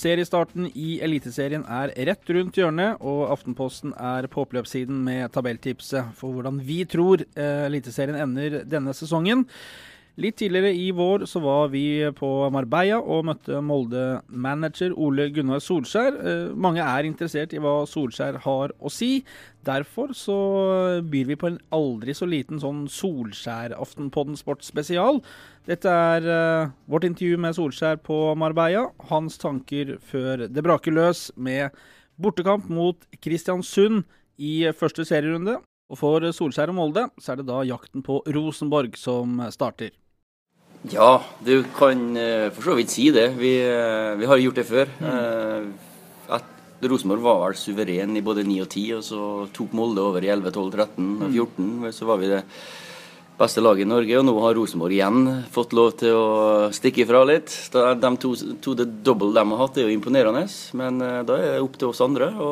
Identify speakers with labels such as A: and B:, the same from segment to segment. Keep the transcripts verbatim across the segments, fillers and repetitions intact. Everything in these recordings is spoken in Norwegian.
A: Seriestarten i Eliteserien er rett rundt hjørnet, og Aftenposten er på oppløpssiden med tabelltipset for hvordan vi tror eh, Eliteserien ender denne sesongen. Litt tidligere i vår så var vi på Marbella og møtte Molde-manager Ole Gunnar Solskjær. Eh, mange er interessert i hva Solskjær har å si. Derfor så byr vi på en aldri så liten sånn Solskjær-aften på den sportsspesial. Dette er uh, vårt intervju med Solskjær på Marbella. Hans tanker før det braker løs med bortekamp mot Kristiansund i første serierunde. Og for Solskjær og Molde så er det da jakten på Rosenborg som starter.
B: Ja, du kan uh, for så vidt si det. Vi, uh, vi har gjort det før. Mm. Uh, at Rosenborg var vel suveren i både ni og ti, og så tok Molde over i elleve, tolv, tretten og fjorten. Mm. Så var vi det beste laget i Norge, og nå har Rosenborg igjen fått lov til å stikke ifra litt. De to, to det dobbelt de har hatt, det er jo imponerende, men uh, da er det opp til oss andre å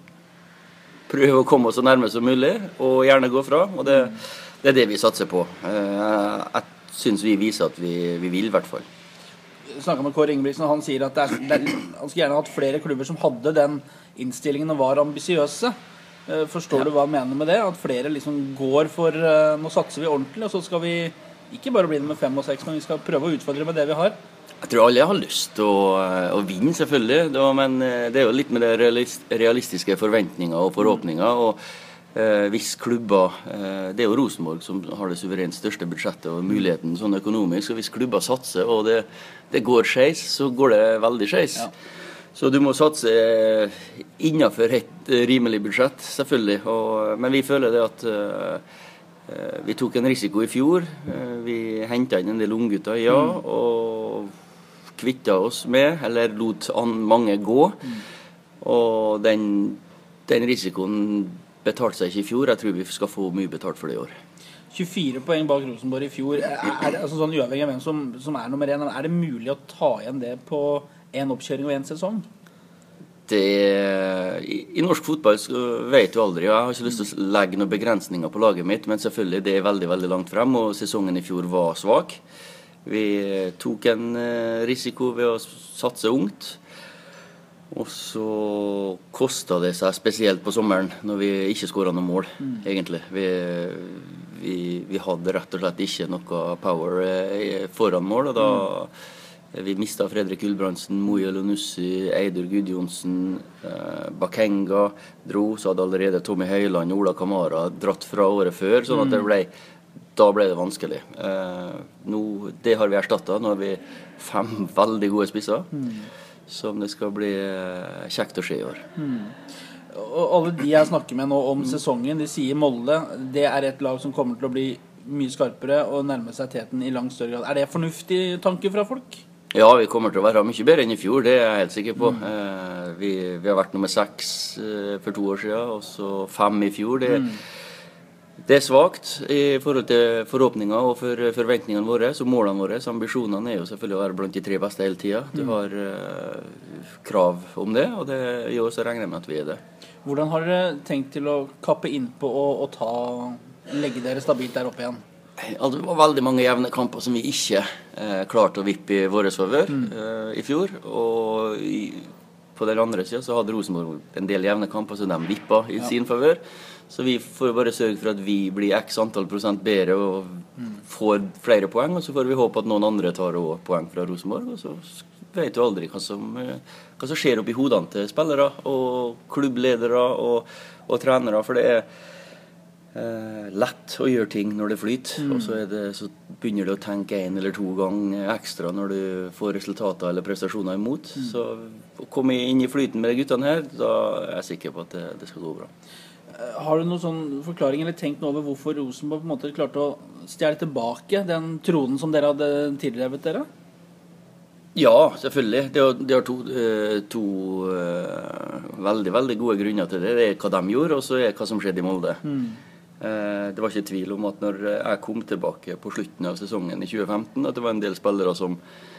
B: prøve å komme oss så nærme som mulig, og gjerne gå fra, og det, det er det vi satser på. Uh, jeg synes vi viser at vi, vi vil i hvert fall.
A: Jeg snakket med Kåre Ingebrigtsen, og han sier at det er, det er, han skulle gjerne hatt flere klubber som hadde den innstillingen og var ambisiøse. Forstår ja. Du hva han mener med det? At flere liksom går for uh, nå satser vi ordentlig, og så skal vi ikke bare bli det med fem og seks, men vi skal prøve å utfordre med det vi har.
B: Jeg tror alle har lyst til å, å vinne, selvfølgelig, da, men det er jo litt med det realistiske forventninger og forhåpninger. Og eh, hvis klubber, eh, det er jo Rosenborg som har det suverent største budsjettet og muligheten sånn økonomisk, og hvis klubber satser og det, det går skeis, så går det veldig skeis. Ja. Så du må satse innenfor et rimelig budsjett, selvfølgelig. Og, men vi føler det at uh, vi tok en risiko i fjor. Uh, vi hentet inn en del unggutter, ja, mm. og kvittet oss med, eller lot an, mange gå. Mm. Og den, den risikoen betalte seg ikke i fjor. Jeg tror vi skal få mye betalt for det i år.
A: tjuefire poeng bak Rosenborg i fjor. Er, er det, altså sånn uavhengig av hvem som, som er nummer én, er det mulig å ta igjen det på en oppkjøring og en sesong?
B: Det, i, I norsk fotball så vet du aldri. Jeg har ikke lyst til å legge noen begrensninger på laget mitt, men selvfølgelig det er veldig, veldig langt frem, og sesongen i fjor var svak. Vi tok en risiko ved å satse ungt, og så kostet det seg spesielt på sommeren når vi ikke skåret noen mål, mm. egentlig. Vi, vi, vi hadde rett og slett ikke noe power foran mål, og da mm. Vi mistet Fredrik Gulbrandsen, Moje Elunussi, Eidur Gudjonsen, eh, Bakenga dro, så hadde allerede Tommy Høiland og Ola Kamara dratt fra året før, sånn at det ble, da ble det vanskelig. Eh, nå, det har vi erstattet, nå har vi fem veldig gode spisser, mm. som det skal bli eh, kjekt å se i år. Mm.
A: Og alle de jeg snakker med nå om mm. sesongen, de sier Molde, det er et lag som kommer til å bli mye skarpere og nærme seg teten i langt større grad. Er det fornuftig tanke fra folk?
B: Ja, vi kommer til å være mye bedre enn i fjor, det er jeg helt sikker på. Mm. Eh, vi, vi har vært nummer seks eh, for to år siden, og så fem i fjor. Det, mm. det er svagt i forhold til forhåpninger og for forventningene våre, så målene våre, så ambisjonene er jo selvfølgelig å være blant de tre beste hele tiden. Du mm. har eh, krav om det, og det gjør også regner med at vi er det.
A: Hvordan har dere tenkt til å kappe inn på å, å ta, legge dere stabilt der oppe igjen?
B: Altså, det var veldig mange jevne kamper som vi ikke eh, klarte å vippe i våre favør mm. eh, i fjor, og i, på den andre siden så hadde Rosenborg en del jevne kamper som de vippet i ja. sin favør, så vi får bare sørge for at vi blir x antall prosent bedre og mm. får flere poeng, og så får vi håpe at noen andre tar også poeng fra Rosenborg, og så vet du aldri hva som, hva som skjer opp i hodene til spillere og klubbledere og, og trenere, for det er Eh, lett å gjøre ting når det flyter, mm. og så, er det, så begynner du å tenke en eller to ganger ekstra når du får resultater eller prestasjoner imot. Mm. Så å komme inn i flyten med de guttene her, da er jeg sikker på at det, det skal gå bra.
A: Har du noen sånn forklaring eller tenkt noe over hvorfor Rosenborg på en måte klarte å stjele tilbake den tronen som dere hadde tidligere, vet dere?
B: Ja, selvfølgelig. Det har, det har to, to uh, veldig, veldig gode grunner til det. Det er hva de gjorde, og så er hva som skjedde i Molde. Mm. Det var ikke tvil om at når jeg kom tilbake på slutten av sesongen i tjue femten, at det var en del spillere som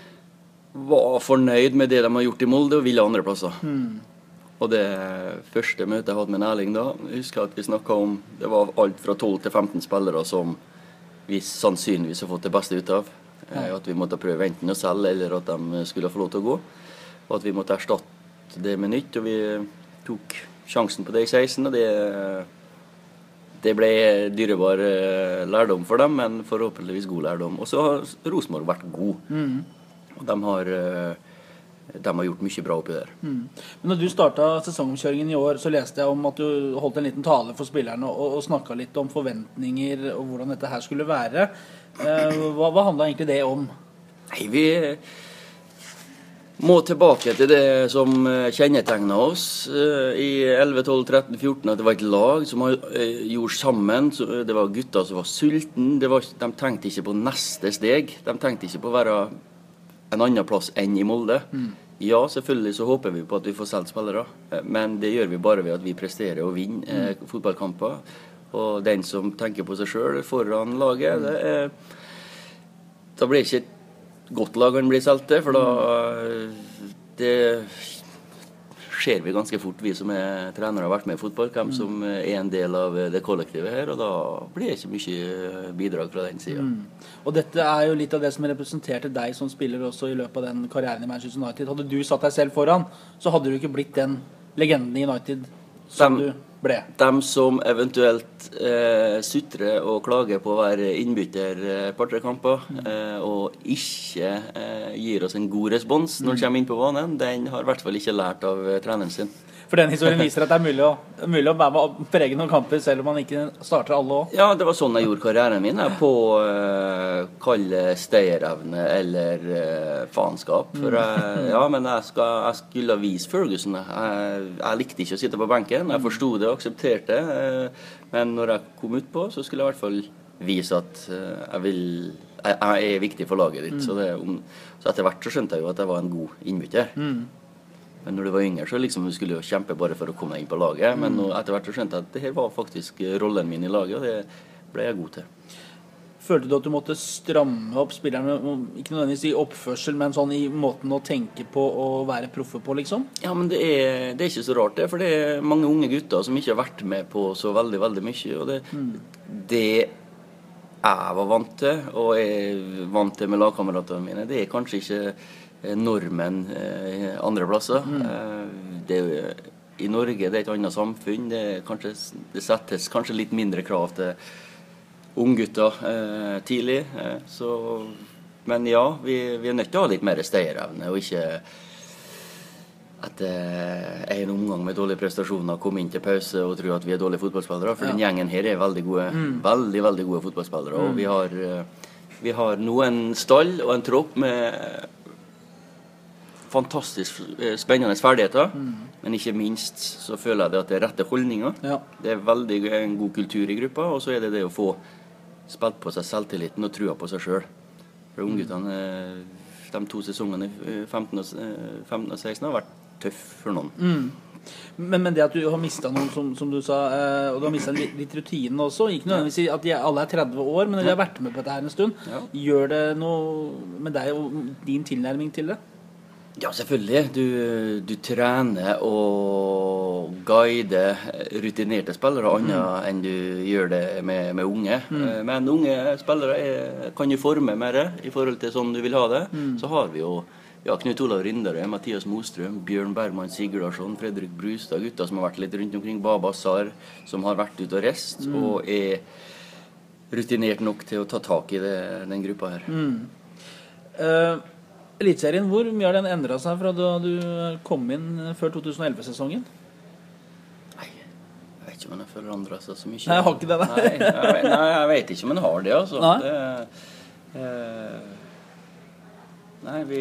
B: var fornøyd med det de har gjort i Molde og ville andre plasser. Mm. Og det første møtet jeg hadde med Erling da, jeg husker at vi snakket om, det var alt fra tolv til femten spillere som vi sannsynligvis har fått det beste ut av. Ja. At vi måtte prøve enten å selge eller at de skulle få lov til å gå. og at vi måtte erstatte det med nytt, og vi tok sjansen på det i seksten, og det, det ble dyrebar lærdom for dem, men forhåpentligvis god lærdom. Og så har Rosenborg vært god, mm. og de har, de har gjort mye bra oppi der.
A: Mm. Men når du startet sesongomkjøringen i år, så leste jeg om at du holdt en liten tale for spillerne og, og snakket litt om forventninger og hvordan dette her skulle være. Hva, hva handlet egentlig det om?
B: Nei, vi må tilbake til det som kjennetegnet oss i elleve, tolv, tretten, fjorten, at det var et lag som gjorde sammen. Det var gutter som var sulten. Det var, de tenkte ikke på neste steg. De tenkte ikke på å være en annen plass enn i Molde. Mm. Ja, selvfølgelig så håper vi på at vi får selv spillere, men det gjør vi bare ved at vi presterer og vinner eh, mm. fotballkamper. Og den som tenker på seg selv foran laget, det er, da blir det ikke et godt lag han blir selv til, for da det ser vi ganske fort, vi som er trenere og har vært med i fotball, hvem som er en del av det kollektivet her, og da blir det ikke mye bidrag fra den siden.
A: Mm. Og dette er jo litt av det som representerte deg som spiller også i løpet av den karrieren i Manchester United. Hadde du satt deg selv foran, så hadde du ikke blitt den legenden i United som
B: de,
A: du ble.
B: De som eventuelt eh, sutrer og klager på å være innbytter eh, par-tre kamper, mm. eh, og ikke eh, gir oss en god respons når de kommer inn på banen, den har i hvert fall ikke lært av eh, treneren sin.
A: For den historien viser at det er mulig å, mulig å være med å prege noen kamper selv om man ikke starter alle også.
B: Ja, det var sånn jeg gjorde karrieren min, på uh, kalle stayerevne eller uh, faenskap. For jeg, ja, men jeg, skal, jeg skulle vise Ferguson. Jeg, jeg likte ikke å sitte på benken. Jeg forstod det og aksepterte det. Uh, men når jeg kom ut på, så skulle jeg i hvert fall vise at uh, jeg, vil, jeg, jeg er viktig for laget ditt. Mm. Så, det, om, så etter hvert så skjønte jeg jo at jeg var en god innbytter. Mm. Men når du var yngre, så liksom du skulle jo kjempe bare for å komme inn på laget. Mm. Men nå, etter hvert så skjønte jeg at det her var faktisk rollen min i laget, og det ble jeg god til.
A: Følte du at du måtte stramme opp spillerne, ikke nødvendigvis i oppførsel, men sånn i måten å tenke på og være proffe på, liksom?
B: Ja, men det er, det er ikke så rart det, for det er mange unge gutter som ikke har vært med på så veldig, veldig mye. Og det, mm. det jeg var vant til, og er vant til med lagkameratene mine, det er kanskje ikke normen eh, andre plasser. Mm. Eh, det er jo, i Norge det er et annet samfunn. Det, er kanskje, det settes kanskje litt mindre krav til unggutter eh, tidlig. Eh, så, men ja, vi, vi er nødt til å ha litt mer stayerevne, og ikke etter en omgang med dårlige prestasjoner komme inn til pause og tro at vi er dårlige fotballspillere. For ja. Den gjengen her er veldig gode, mm. veldig, veldig gode fotballspillere. Mm. Og vi har, vi har nå en stall og en tropp med fantastisk spennende ferdigheter, mm. men ikke minst så føler jeg det at det er rette holdninger. Ja. Det er veldig en god kultur i gruppa, og så er det det å få spilt på seg selvtilliten og trua på seg selv. For ungguttene, de to sesongene femten og seksten har vært tøff for noen.
A: Mm. Men, men det at du har mistet noen, som, som du sa, og du har mistet litt, litt rutinen også, ikke nødvendigvis at de alle er tretti år, men de har vært med på dette her en stund. Ja. Gjør det noe med deg og din tilnærming til det?
B: Ja, selvfølgelig. Du, du trener og guider rutinerte spillere annet mm. enn du gjør det med, med unge. Mm. Men unge spillere er, kan jo forme mer i forhold til sånn du vil ha det. Mm. Så har vi jo ja, Knut Olav Rindare, Mathias Mostrøm, Bjørn Bergman Sigurdarsson, Fredrik Brustad, gutter som har vært litt rundt omkring, Baba Sar, som har vært ute og rest, mm. og er rutinert nok til å ta tak i det, den gruppa her.
A: Mm. Uh, Elitserien, hvor mye har den endret seg fra da du kom inn før to tusen og elleve-sesongen?
B: Nei, jeg vet ikke om den har forandret seg så mye.
A: Nei, jeg har ikke det, nei.
B: Nei, jeg, nei, jeg vet ikke om den har det, altså. Nei, det, eh, nei vi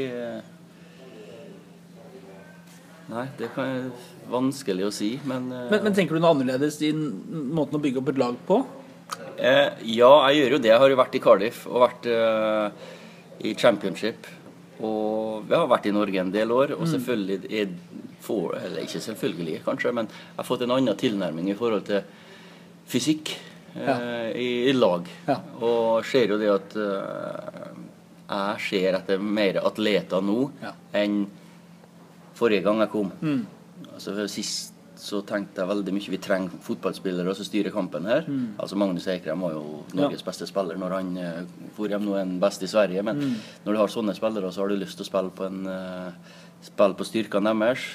B: Nei, det kan være vanskelig å si, men, eh,
A: men Men tenker du noe annerledes i måten å bygge opp et lag på?
B: Eh, ja, jeg gjør jo det. Jeg har jo vært i Cardiff og vært eh, i Championship. Og vi har vært i Norge en del år, og selvfølgelig er for, eller ikke selvfølgelig kanskje, men jeg har fått en annen tilnærming i forhold til fysikk ja. eh, i, i lag. Ja. Og ser jo det at eh, jeg ser etter mer atleter nå ja. enn forrige gang jeg kom. Mm. Altså sist så tenkte jeg veldig mye vi trenger fotballspillere som styrer kampen her. Mm. Altså Magnus Eikrem var jo Norges ja. beste spiller når han uh, for hjem nå en best i Sverige, men mm. når du har sånne spillere så har du lyst til å spille på en uh, spille på styrkene deres.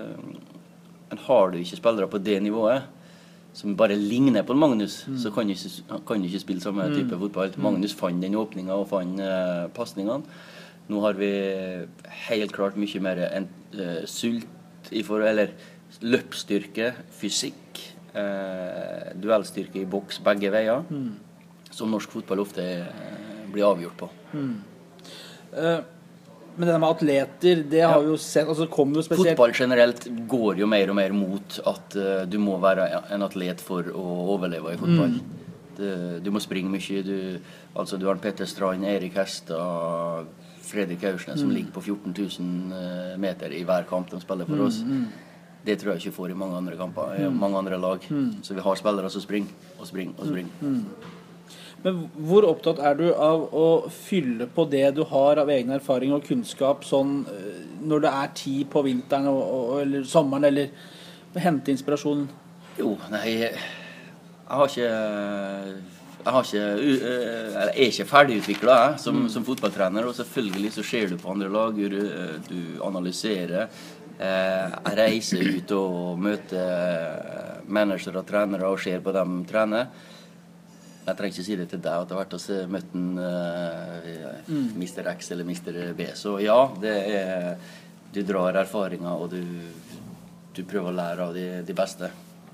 B: Men har du ikke spillere på det nivået, som bare ligner på Magnus, mm. så kan du ikke, kan du ikke spille samme type mm. fotball. Magnus fant den åpningen og fant uh, passningene. Nå har vi helt klart mye mer en, uh, sult i forhold, eller løpsstyrke, fysikk, uh, duellstyrke i boks begge veier, mm. som norsk fotball ofte uh, blir avgjort på.
A: Mm. Uh. Men det med atleter, det har vi jo sett, altså kom jo spesielt...
B: Fotball generelt går jo mer og mer mot at uh, du må være en atlet for å overleve i fotball. Mm. Det, du må springe mye, du, altså du har Petter Strand, Erik Hestad, Fredrik Aursnes, mm. som ligger på fjorten tusen meter i hver kamp de spiller for oss. Mm. Det tror jeg ikke får i mange andre kamper, i mm. mange andre lag. Mm. Så vi har spillere som springer, og springer, og springer.
A: Mm. Men hvor opptatt er du av å fylle på det du har av egen erfaring og kunnskap sånn når det er tid på vinteren og, og, eller sommeren, eller hente inspirasjon?
B: Jo, nei, jeg har ikke jeg har ikke jeg er ikke ferdigutviklet jeg, som, mm. som fotballtrener, og selvfølgelig så ser du på andre lag, du, du analyserer, jeg reiser ut og møter managere og trenere og ser på dem trene. Jeg trenger ikke si det til deg at jeg har vært og møtt en uh, mm. mister X eller mister B. Så ja, det er, du drar erfaringer, og du, du prøver å lære av de, de beste.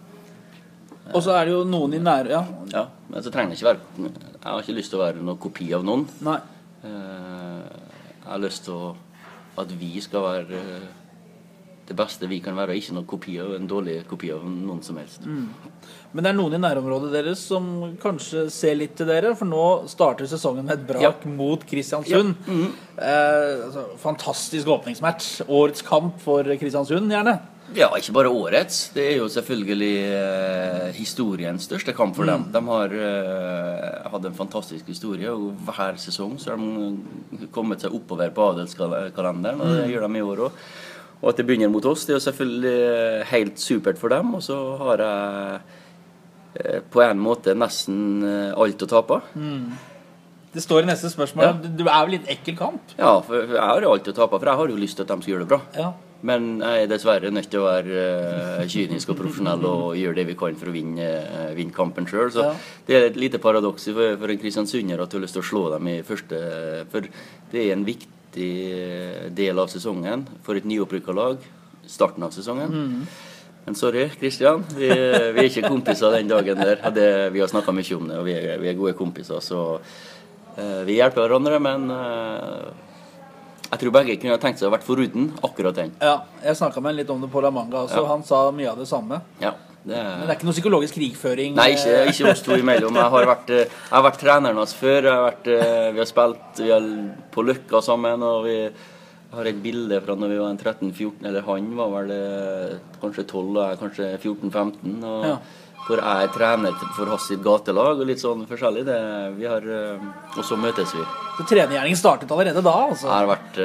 A: Og så er det jo noen i nære, ja.
B: Ja, men så trenger det ikke være, jeg har ikke lyst til å være noen kopi av noen.
A: Nei.
B: Uh, jeg har lyst til å, at vi skal være uh, det beste vi kan være, ikke noen kopi av, en dårlig kopi av noen som helst. Mm.
A: Men det er noen i nærområdet deres som kanskje ser litt til dere, for nå starter sesongen med et brak ja. mot Kristiansund. Ja. Mm. Eh, altså, fantastisk åpningsmatch. Årets kamp for Kristiansund, gjerne.
B: Ja, ikke bare årets. Det er jo selvfølgelig eh, historiens største kamp for mm. dem. De har eh, hatt en fantastisk historie, og hver sesong så har de kommet seg oppover på adelskalenderen, og det mm. gjør de i år også. Og at det begynner mot oss, det er jo selvfølgelig helt supert for dem, og så har jeg på en måte nesten alt å tape. Mm.
A: Det står i neste spørsmål, ja. Du er vel litt ekkel kamp?
B: Ja, for jeg har jo alt å tape, for jeg har jo lyst til at de skal gjøre det bra. Ja. Men jeg er dessverre nødt til å være uh, kynisk og profesjonell og gjøre det vi kan for å vinne, uh, vinne kampen selv. Så ja. Det er et lite paradoks for, for en Kristiansunder at du har lyst til å slå dem i første, for det er en viktig del av sesongen for et nyopprykket lag, starten av sesongen. Mm. Men sorry, Kristian, vi, vi er ikke kompiser den dagen der. Det, vi har snakket mye om det, og vi er, vi er gode kompiser, så uh, vi hjelper hverandre, men uh, jeg tror begge kunne ha tenkt seg å ha vært foruten akkurat den.
A: Ja, jeg snakket med en litt om det på La Manga også, ja. Han sa mye av det samme.
B: Ja. Det er...
A: Men det er ikke noe psykologisk krigføring?
B: Nei, ikke, ikke oss to imellom. Jeg har vært, jeg har vært treneren hans før. Jeg har vært, vi har spilt vi har på Løkka sammen, og vi har et bilde fra når vi var tretten fjorten, eller han var vel kanskje tolv, og jeg kanskje fjorten femten. Og ja. Hvor jeg er trener for hans sitt gatelag, og litt sånn forskjellig. Det, vi har, og så møtes vi.
A: Så trenergjerningen startet allerede da, altså?
B: Jeg har vært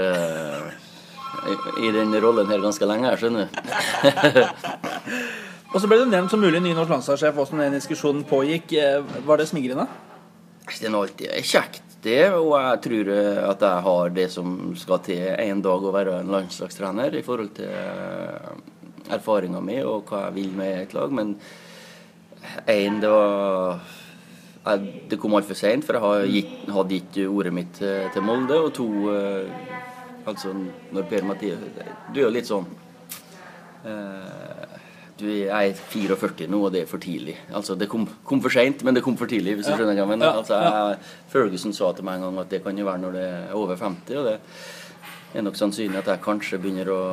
B: uh, i, i den rollen her ganske lenge, jeg skjønner du.
A: Og så ble det nevnt som mulig ny norsk landslagssjef, hvordan den diskusjonen pågikk. Var det smigrende?
B: Det er alltid kjekt det, og jeg tror at jeg har det som skal til en dag å være en landslagstrener i forhold til erfaringen min og hva jeg vil med et lag, men en, det var det kom alt for sent, for jeg hadde gitt ordet mitt til Molde, og to, altså når Per Mathias, du er jo litt sånn du er førtifire nå, og det er for tidlig. Altså, det kom, kom for sent, men det kom for tidlig, hvis du skjønner hva jeg mener. Altså, jeg, Ferguson sa til meg en gang at det kan jo være når det er over femti, og det er nok sannsynlig at jeg kanskje begynner å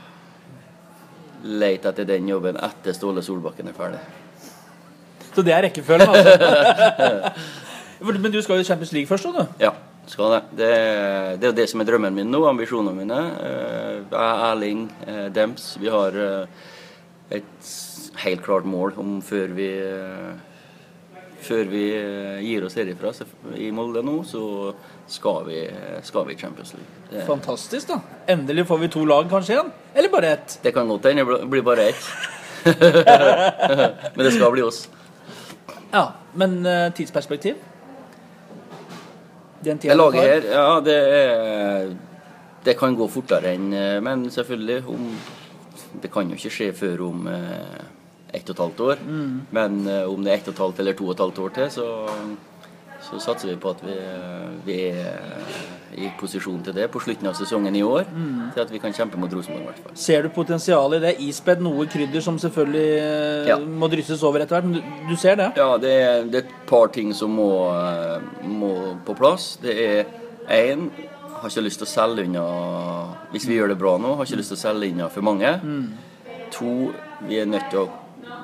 B: lete etter den jobben etter Ståle Solbakken er ferdig.
A: Så det er rekkefølgen, altså? Men du skal jo i Champions League først, da, du?
B: Ja, skal det. Det, det er jo det som er drømmen min nå, ambisjonene mine. Jeg, Erling, Dems, vi har et helt klart mål om før vi før vi gir oss herifra i Molde nå, så skal vi, skal vi i Champions League. Det...
A: Fantastisk da. Endelig får vi to lag kanskje igjen, eller bare ett?
B: Det kan godt hende, det blir bare ett. Men det skal bli oss.
A: Ja, men uh, tidsperspektiv? Den
B: det laget her, ja, det er det kan gå fortere enn, men selvfølgelig, om, det kan jo ikke skje før om eh, ett og et halvt år. Mm. Men eh, om det er ett og et halvt eller to og et halvt år til, så, så satser vi på at vi, vi er i posisjon til det på slutten av sesongen i år, mm. til at vi kan kjempe mot Rosenborg i hvert fall.
A: Ser du potensial i det? Ispedd noe krydder som selvfølgelig ja. må drysses over etter hvert, men du, du ser det?
B: Ja, det er, det er et par ting som må, må på plass. Det er en, har ikke lyst til å selge unna, hvis vi gjør det bra nå, har ikke lyst til å selge unna for mange. Mm. To, vi er nødt til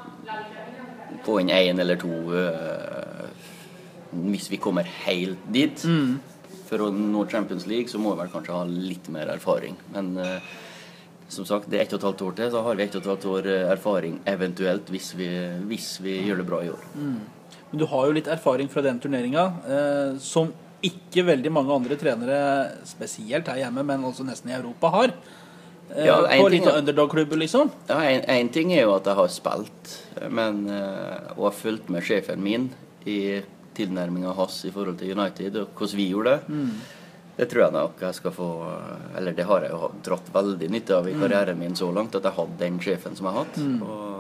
B: å få inn en eller to uh, hvis vi kommer helt dit. Mm. For å nå Champions League så må vi vel kanskje ha litt mer erfaring. Men uh, som sagt, det er ett og et halvt år til, så har vi ett og et halvt år erfaring eventuelt hvis vi, hvis vi gjør det bra i år. Mm.
A: Men du har jo litt erfaring fra den turneringen, eh, som ikke veldig mange andre trenere, spesielt her hjemme, men også nesten i Europa, har. Eh, ja, på litt underdog-klubber, liksom.
B: Ja, en, en ting er jo at jeg har spilt, men, uh, og har fulgt med sjefen min i tilnærmingen hans i forhold til United og hvordan vi gjorde det. Mm. Det tror jeg nok jeg skal få, eller det har jeg jo dratt veldig nytte av i karrieren min så langt, at jeg hadde den sjefen som jeg har hatt. Mm.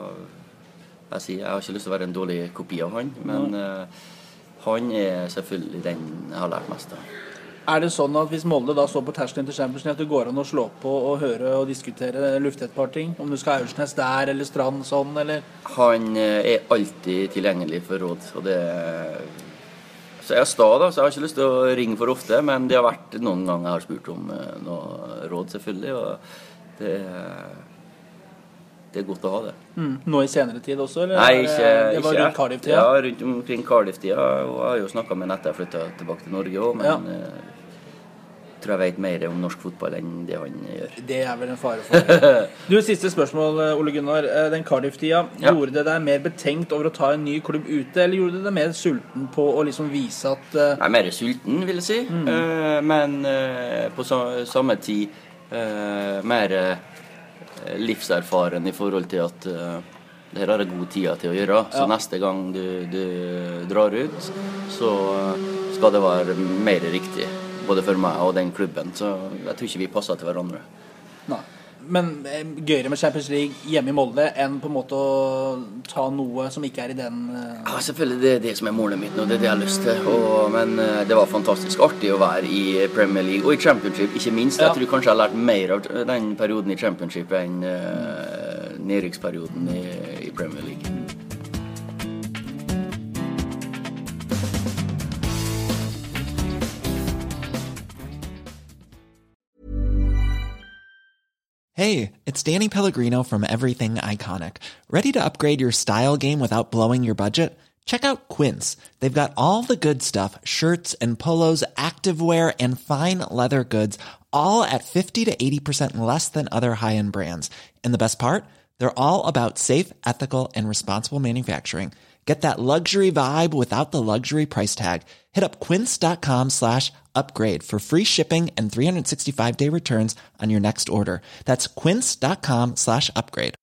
B: Og jeg sier, jeg har ikke lyst til å være en dårlig kopi av han, men uh, han er selvfølgelig den jeg har lært mest av.
A: Er det sånn at hvis Molde da står på terskelen til Champions League, at det går an å slå på og høre og diskutere, lufte et par ting? Om du skal ha Aursnes der, eller Strand sånn, eller?
B: Han er alltid tilgjengelig for råd, og det så jeg er sta da, så jeg har ikke lyst til å ringe for ofte, men det har vært noen ganger jeg har spurt om noe råd selvfølgelig, og det, det er godt å ha det.
A: Mm. Nå i senere tid også, eller?
B: Nei, ikke,
A: det var
B: ikke
A: rundt Cardiff-tida?
B: Ja, rundt omkring Cardiff-tida, og jeg har jo snakket med Nette, jeg flyttet tilbake til Norge også, men ja. Jeg tror jeg vet mer om norsk fotball enn det han gjør.
A: Det er vel en fare for. Du, siste spørsmål, Ole Gunnar. Den Cardiff-tida, ja. Gjorde det deg mer betenkt over å ta en ny klubb ute, eller gjorde det deg mer sulten på å liksom vise at uh...
B: Nei, mer sulten, vil jeg si. Mm. Uh, men uh, på sa- samme tid uh, mer uh, livserfaren i forhold til at uh, det her er det god tid til å gjøre. Så ja. Neste gang du, du drar ut, så skal det være mer riktig. Både for meg og den klubben, så jeg tror ikke vi passer til hverandre.
A: Nei. Men gøyere med Champions League hjemme i Molde enn på en måte å ta noe som ikke er i den uh...
B: Ja, selvfølgelig, det er det som er målet mitt nå, det er det jeg har lyst til. Og, men uh, det var fantastisk artig å være i Premier League og i Championship, ikke minst. Ja. Jeg tror kanskje jeg har lært mer av den perioden i Championship enn uh, nedrykksperioden i, i Premier League.
C: Hey, it's Danny Pellegrino from Everything Iconic. Ready to upgrade your style game without blowing your budget? Check out Quince. They've got all the good stuff, shirts and polos, activewear, and fine leather goods, all at fifty to eighty percent less than other high-end brands. And the best part? They're all about safe, ethical, and responsible manufacturing. Get that luxury vibe without the luxury price tag. Hit up quince.com slash upgrade for free shipping and three sixty-five day returns on your next order. That's quince.com slash upgrade.